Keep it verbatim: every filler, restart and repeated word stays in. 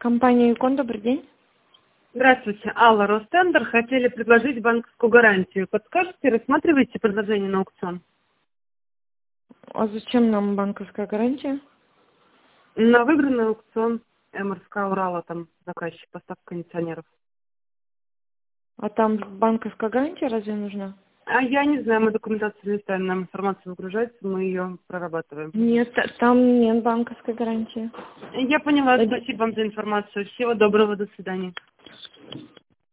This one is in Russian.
Компания Икон, добрый день. Здравствуйте, Алла, Ростендер. Хотели предложить банковскую гарантию. Подскажете, рассматриваете предложение на аукцион? А зачем нам банковская гарантия? На выбранный аукцион МРСК Урала, там заказчик, поставка кондиционеров. А там банковская гарантия разве нужна? А я не знаю, мы документацию листаем, нам информация выгружается, мы ее прорабатываем. Нет, та- там нет банковской гарантии. Я поняла, Это- спасибо вам за информацию. Всего доброго, до свидания.